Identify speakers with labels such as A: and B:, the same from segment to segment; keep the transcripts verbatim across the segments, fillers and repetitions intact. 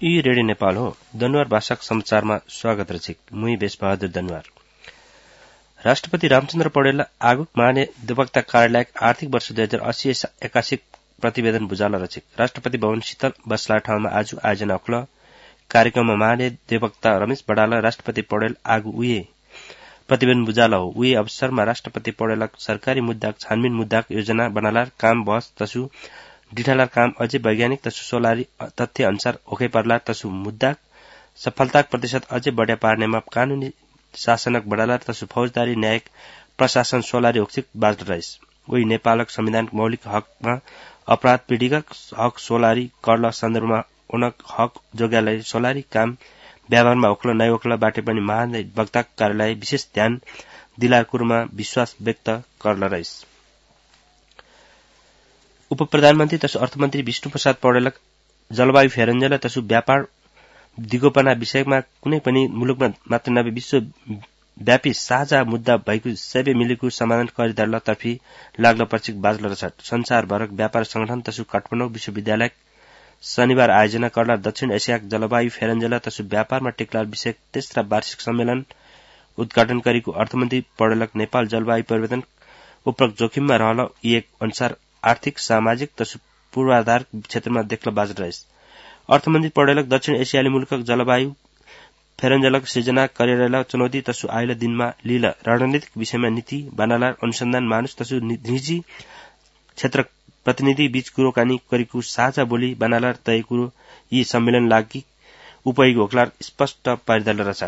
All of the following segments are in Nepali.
A: यी रेडियो नेपाल हो। दनुवार भाषाको समाचारमा स्वागत रचिक मुई बेसबहादुर दनुवार। राष्ट्रपति रामचन्द्र पौडेल आगु महाधिवक्ता कार्यालय आर्थिक वर्ष दुई हजार अस्सी एकासी प्रतिवेदन बुझाला रचिक। राष्ट्रपति भवन शीतल बसला ठाउँमा आज आयोजना अख्ल कार्यक्रममा महाधिवक्ता रमेश बडाल राष्ट्रपति पौडेल आगु उहे प्रतिवेदन बुझाला हो। उहे अवसरमा राष्ट्रपति पौडेल सरकारी मुद्दा छानबिन मुद्दाक योजना बनालार काम बहस तसु डिठालार काम अझै वैज्ञानिक तसु सोलारी तथ्य अनुसार होकै पर्ला तसु मुद्दा सफलताक प्रतिशत अझै बढ्या पार्नेमा कानूनी शासनक बढालार तसु फौजदारी न्यायिक प्रशासन सोलारी होक्सिक बाज रहिस। उही नेपालक संविधानक मौलिक हकमा अपराध पीडितक हक सोलारी कर्ल सन्दर्भमा उनक हक जोग्यालय सोलारी काम व्यवहारमा ओक्ल नै ओक्ल बाटे पनि महाधिवक्ता कार्यालय विशेष ध्यान दिलार कुरोमा विश्वास व्यक्त कर्ल रहिस। उप प्रधानमन्त्री तसु अर्थमन्त्री विष्णु प्रसाद पौडेलक जलवायु फेरन्जल तसु व्यापार दिगोपना विषयमा कुनै पनि मुलुकमा मात्र नभए विश्वव्यापी साझा मुद्दा भएको सबै मिलेको समाधान गरिदर्ल तर्फी लाग्न पर्चिक बाजल रछट। संसारभरक व्यापार संगठन तसु काठमाडौँ विश्वविद्यालय शनिबार आयोजना गर्ला दक्षिण एसियाक जलवायु फेरन्जल तसु व्यापारमा टेक्लार विषय तेस्रा वार्षिक सम्मेलन उद्घाटन गरेको अर्थमन्त्री पौडेलक नेपाल जलवायु परिवर्तन उपरोक्त जोखिममा रहल एक अनुसार आर्थिक सामाजिक तसु पूर्वाधार क्षेत्रमा देख्न बाज रहिस। अर्थमन्त्री पौडेलक दक्षिण एसियाली मुलुकक जलवायु फेरन्जलक सृजना गरेर चुनौती तसु आइला दिनमा लील रणनीतिक विषयमा नीति बनालार अनुसन्धान मानुष तसु निजी क्षेत्र प्रतिनिधि बीच कुरोकानी गरेको साझा बोली बनालार तय कुरो यी सम्मेलन लागि उपयोगी होक्लार स्पष्ट पारिदल रछट।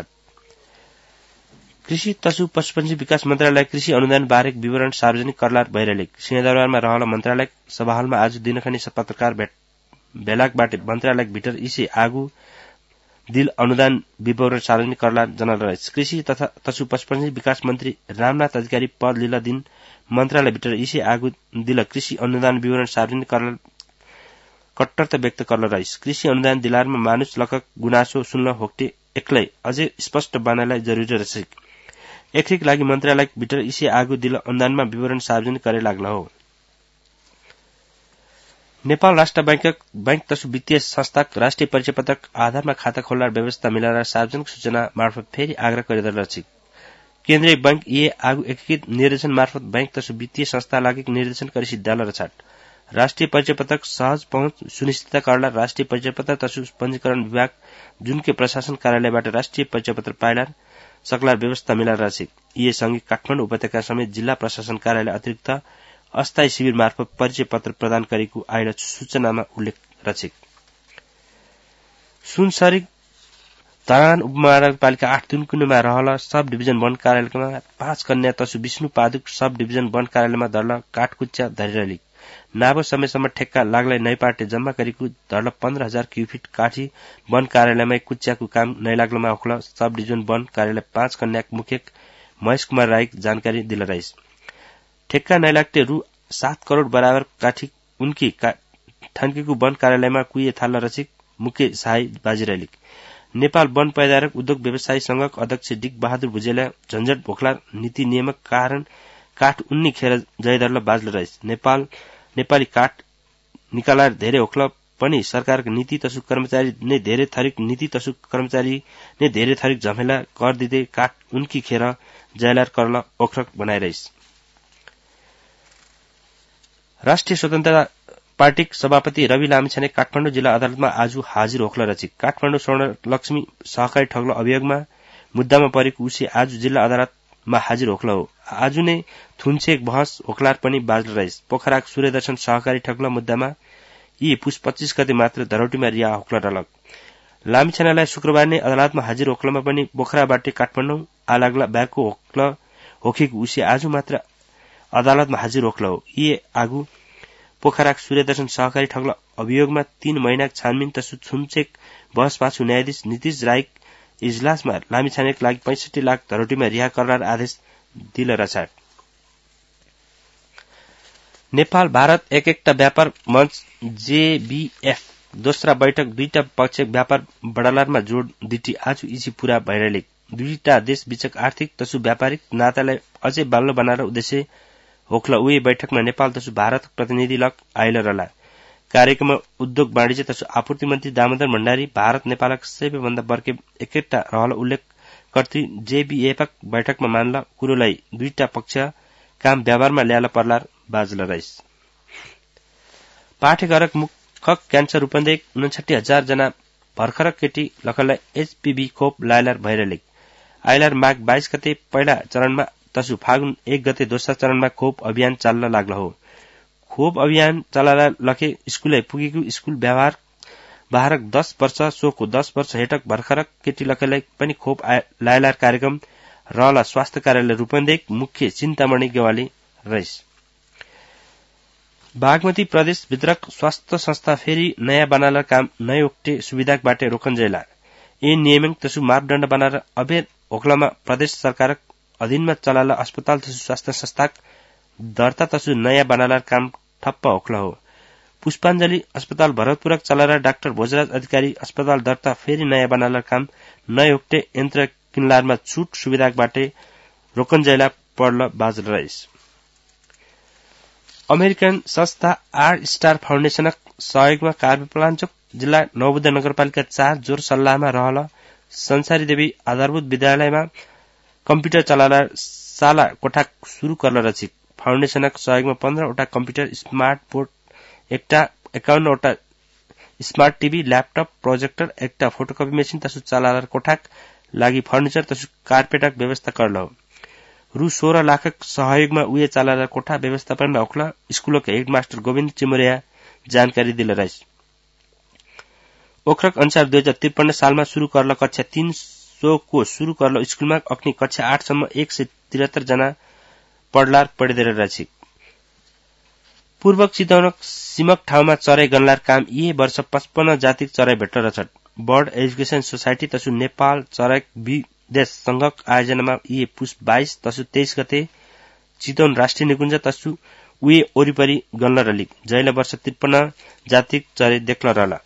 A: कृषि तसु पशुपन्छी विकास मन्त्रालय कृषि अनुदान बारेक विवरण सार्वजनिक करलार भइरहेको सिंहदरबारमा रहल मन्त्रालय सभाहलमा आज दिनखनी पत्रकार भेलाकबाट मन्त्रालय भित्र इसे आगु दिल अनुदान विवरण सार्वजनिक करलार जनल रहेछ। कृषि तथा तसु पशुपन्छी विकास मन्त्री रामनाथ अधिकारी पद लीला दिन मन्त्रालय भित्र इसे आगु दिल कृषि अनुदान विवरण सार्वजनिक करलार कट्टरता व्यक्त करल रहेछ। कृषि अनुदान दिलारमा मानुष लकक गुनासो सुन्न होक्टे एक्लै अझै स्पष्ट बनालाई जरुरी रहेछ। एकरिक लागि मन्त्रालय भित्र इसे आगु दिल अनुदानमा विवरण सार्वजनिक गरे लाग्ला हो। नेपाल राष्ट्र बैंकक बैंक तसु वित्तीय संस्थाक राष्ट्रिय परिचय पत्रक आधारमा खाता खोल्ने व्यवस्था मिलाएर सार्वजनिक सूचना मार्फत फेरि आग्रह गरिदल रहेछ। केन्द्रीय बैंक ये आगु एकीकृत निर्देशन मार्फत बैंक तसु वित्तीय संस्था लागि निर्देशन गरी सिद्धाल रछाट। राष्ट्रिय परिचय पत्रक सहज पहुँच सुनिश्चित गर्न राष्ट्रिय परिचय पत्र तसु पञ्जीकरण विभाग जुनके प्रशासन कार्यालयबाट राष्ट्रिय परिचय पत्र पाइलार सकलार व्यवस्था मिलाएर रहेछ। यी सँगै काठमाडौँ उपत्यका समेत जिल्ला प्रशासन कार्यालय अतिरिक्त अस्थायी शिविर मार्फत परिचय पत्र प्रदान गरेको आइला सूचनामा उल्लेख रहेछ। सुनसरी धरान उपमहानगरपालिका आठ तुनकुनीमा रहल सब डिभिजन वन कार्यालयमा पाँच कन्या तसु विष्णु पादुक सब डिभिजन वन कार्यालयमा धर्ल काठकुच्चा धरिरहली नाबो समयसम्म ठेक्का लाग्लै नै पाटे जम्मा गरेको धर्ल पन्ध्र हजार क्युफिट काठी वन कार्यालयमा कुच्चाको काम नै लाग्लोमा ओख्ल सब डिभिजन वन कार्यालय पाँच कन्याक मुख्य महेश कुमार राई जानकारी दिल रहिस। ठेक्का नै लाग्टे रु सात करोड़ बराबर काठी उनकी थान्कीको वन कार्यालयमा कुइए थाल्न रचिक मुख्य सहाय बाजिरहली। नेपाल वन पैदारक उद्योग व्यवसायी संघक अध्यक्ष डिक बहादुर भुजेल झन्झट भोक्ला नीति नियमक कारण काठ उन्नी खेर जयदरल बाजल रहेछ। नेपाल नेपाली काठ निकालार धेरै होक्ल पनि सरकारको नीति तसु कर्मचारी नै धेरै थरिक नीति तसु कर्मचारी नै धेरै थरिक झमेला कर दिँदै काठ उनकी खेर जयलार करल ओख्रक बनाइरहेछ। राष्ट्रिय स्वतन्त्रता पार्टीक सभापति रवि लामिछाने काठमाडौँ जिल्ला अदालतमा आज हाजिर होक्ल रचिक। काठमाडौँ स्वर्ण लक्ष्मी सहकारी ठग्लो अभियोगमा मुद्दामा परेको उसी आज जिल्ला अदालतमा हाजिर होक्ल हो। आज नै थुन्सेक बहस होक्लार पनि बाजल रहेछ। पोखराक सूर्यदर्शन सहकारी ठग्लो मुद्दामा यी पुस पच्चीस गते मात्र धरौटीमा रिहा होक्ल रलक। लामिछानालाई शुक्रबार नै अदालतमा हाजिर होक्लमा पनि पोखराबाट काठमाडौँ आलाग्ला ब्यागको होक्ल होखेको उसी आज मात्र अदालतमा हाजिर होक्ल हो। यी आगु पोखराक सूर्यदर्शन सहकारी ठग्लो अभियोगमा तीन महिना छानबिन तसु थुन्चेक बहस पाछु न्यायाधीश नीतिश राईक इजलासमा लामिछानेका लागि पैंसठी लाख धरौटीमा रिहा करार आदेश दिल रछाट। नेपाल भारत एक एकटा व्यापार मंच जेबीएफ दोस्रा बैठक दुईटा पक्ष व्यापार बढालारमा जोड दिटी आज इसी पूरा भइरहेले दुईटा देश बीचक आर्थिक तसु व्यापारिक नातालाई अझै बाल्लो बनाएर उद्देश्य होक्ल उही बैठकमा नेपाल तसु भारत प्रतिनिधि लक आइल रहला। कार्यक्रममा उद्योग वाणिज्य तथा आपूर्ति मन्त्री दामोदर भण्डारी भारत नेपालक सबैभन्दा बर्के एकैटा रहल उल्लेख गर्दै जेबीएफक बैठकमा मान्ला कुरोलाई दुईटा पक्ष काम व्यवहारमा ल्याला पर्लार बाजल रहिस। पाठेघरक मुखक क्यान्सर रूपन्देक उनसठी हजार जना भर्खर केटी लखनलाई एचपीभी खोप लायलार भइरहले आइलार माघ बाइस गते पहिला चरणमा तसु फागुन एक गते दोस्रो चरणमा खोप अभियान चाल्न लाग्ल हो। खोप अभियान चलाला लखे स्कूलै पुगेको स्कूल व्यवहार बाह्र दस वर्ष सोको दस वर्ष हेटक भर्खर केटी लखेलाई पनि खोप लायलार कार्यक्रम रहला स्वास्थ्य कार्यालय रूपन्देक मुख्य चिन्तामणि गेवाली रहिस। बागमती प्रदेश भित्रक स्वास्थ्य संस्था फेरि नयाँ बनाला काम नय ओक्टे सुविधाबाट रोकन्जेला ए नियमन तसु मापदण्ड बनाएर अबेर ओखलामा प्रदेश सरकारक अधीनमा चलाला अस्पताल तसु स्वास्थ्य संस्था दर्ता तसु नयाँ बनाला काम ठप्प ओखला हो। पुष्पाञ्जली अस्पताल भरतपुरक चलारा डाक्टर भोजराज अधिकारी अस्पताल दर्ता फेरि नयाँ बनाला काम नय ओक्टे यन्त्र किनलारमा छुट सुविधाबाट रोकन्जेला पर्ल बाजल रहिस। अमेरिकन संस्था आर स्टार फाउन्डेशनक सहयोगमा काभ्रेपलाञ्चोक जिल्ला नवोदय नगरपालिका चार जोर सल्लाहमा रहल संसारी देवी आधारभूत विद्यालयमा कम्प्युटर चलाला साला कोठा शुरू गर्न रचित फाउन्डेशनक सहयोगमा पन्ध्रवटा कम्प्युटर स्मार्ट बोर्ड एकटा एकाउन्नवटा स्मार्ट टीभी ल्यापटप प्रोजेक्टर एकटा फोटोकपी मेसिन तसु चलाला कोठाक लागि फर्निचर तसु कार्पेटक व्यवस्था करल हो। रु सोह्र लाखक सहयोगमा उए चलाला कोठा व्यवस्थापनमा ओखला स्कूलका हेडमास्टर गोविन्द चिमोरिया जानकारी दिल रहिस। ओखरक अनुसार दुई हजार त्रिपन्न सालमा शुरू करल कक्षा तीन सौ को शुरू करल स्कूलमा अग्नि कक्षा आठ सम्म एक सय तिहत्तर जना पढलार पढिदिएर रहेछ। पूर्वक चितवनक सिमक ठाउँमा चराई गनलार काम यही वर्ष पचपन्न जातिक चराई भेट्न रहेछ। बर्ड एजुकेशन सोसाइटी तसु नेपाल चराई विदेश संघक आयोजनामा यही पुष बाइस तसु तेइस गते चितवन राष्ट्रिय निकुञ्ज तसु उए ओरिपरि गन्न रलिक जैला वर्ष त्रिपन्न जातिक चराई देख्न रहला।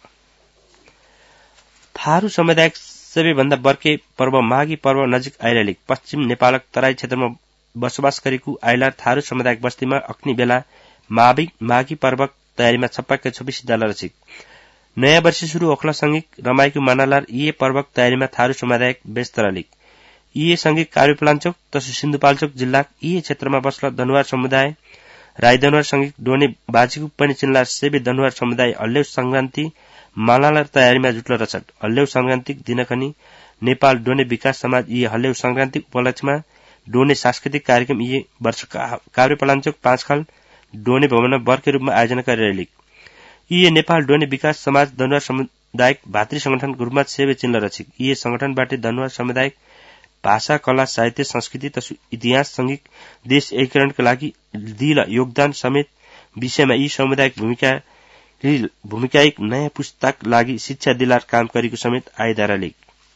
A: थारू समुदायक सबैभन्दा बर्के पर्व माघी पर्व नजिक आइरहेको पश्चिम नेपालक तराई क्षेत्रमा बसोबास गरेको आइलार थारू समुदायक बस्तीमा अग्नि बेला माघी माघी पर्वक तयारीमा छप्पक्कै छब्बीस दल रचिक नयाँ वर्ष शुरू ओखला संगीत रमाइको मानालार यी पर्वक तयारीमा थारू समुदायक व्यस्त रलिक यी संगीत काभ्रेपलाञ्चोक तसु सिन्धुपाल्चोक जिल्ला यी क्षेत्रमा बस्ला दनुवार समुदाय राई दनुवार संगीत डोने बाजीको पनि चिन्लार सेवी दनुवार समुदाय हल्लेउ संक्रान्ति मानालार तयारीमा जुट्ल रहेछ। हल्लेउ संक्रान्तिक दिनखनि नेपाल डोने विकास समाज यी हल्लेउ संक्रान्तिक उपलक्ष्यमा डोने सांस्कृतिक कार्यक्रम यी वर्ष काभ्रेपलाञ्चोक पाँचखाल डोने भवनमा बर्के रूपमा आयोजना गरिरहेलिक यी नेपाल डोने विकास समाज दनुवार समुदायिक भातृ संगठनको रूपमा सेवा चिन्ह रहेछ। यी संगठनबाट दनुवार समुदायिक भाषा कला साहित्य संस्कृति तसु इतिहास संगीत देश एकीकरणका लागि दिल योगदान समेत विषयमा यी सामुदायिक भूमिका भूमिकायिक नयाँ पुस्ताक लागि शिक्षा दिलार काम गरेको समेत आइदाराले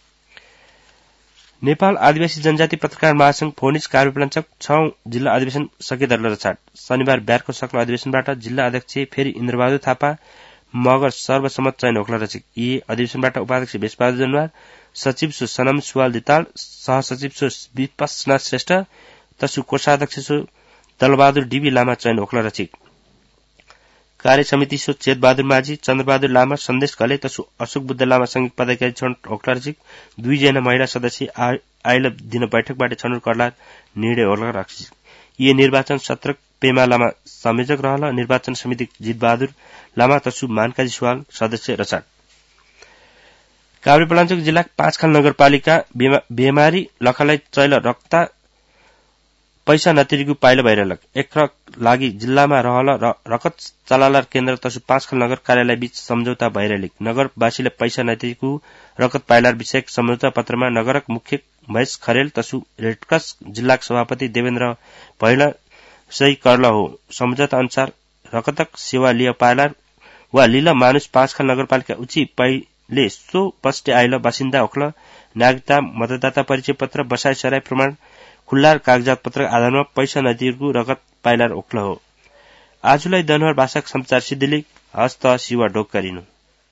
A: नेपाल आदिवासी जनजाति पत्रकार महासंघ फोनिस काभ्रेपलाञ्चोक छ जिल्ला अधिवेशन सकिँदर्ल रहेछ। शनिबार बिहारको सक्लो अधिवेशनबाट जिल्ला अध्यक्ष फेरि इन्द्रबहादुर थापा मगर सर्वसम्मत चयन होक्ला रहेछ। यी अधिवेशनबाट उपाध्यक्ष भेषबहादुर दनुवार सचिव सो सनम सुवाल दिताल सहसचिव सो विपसना श्रेष्ठ तसु कोषाध्यक्ष सो दलबहादुर डीबी लामा चयन होक्ला रहेछ। कार्य समिति सो चेतबहादुर माझी चन्द्रबहादुर लामा सन्देश घले तसु अशोक बुद्ध लामा संघिक पदाधिकारी छनौट होक्ला रहेछ। दुईजना महिला सदस्य आइल दिन बैठकबाट छनौट गर्ला निर्णय होक्ला रहेछ। यी निर्वाचन सत्र पेमा लामा संयोजक रहल निर्वाचन समिति जितबहादुर लामा तसु मानकाजी सुवाल सदस्य रहेछ। काभ्रेपलाञ्चोक जिल्ला पाँचखाल नगरपालिका बेमारी लखलाई चैल रक्ता पैसा नतिरेको पाइला भइरहलक एकरक लागि जिल्लामा रहल रकत चलालार केन्द्र तसु पाँचखाल नगर कार्यालय बीच सम्झौता भइरहलिक नगरवासीले पैसा नतिरेको रकत पाइलार विषयक सम्झौता पत्रमा नगरक मुख्य महेश खरेल तसु रेडक्रस जिल्लाक सभापति देवेन्द्र भैला सही करल हो। सम्झौता अनुसार रकतक सेवा लिय पाइलार वा लीला मानुष पाँचखाल नगरपालिका उची पहिले सो पस्टे आइल बासिन्दा ओखल नागरिकता मतदाता परिचय पत्र बसाई सराई प्रमाण खुल्लार कागजात पत्र आधारमा पैसा नतिरेको रगत पाइलार ओक्ल हो। आजलाई दनुवार भाषाक समाचार सिद्धिलिक हस्त शिवा ढोक गरिनु।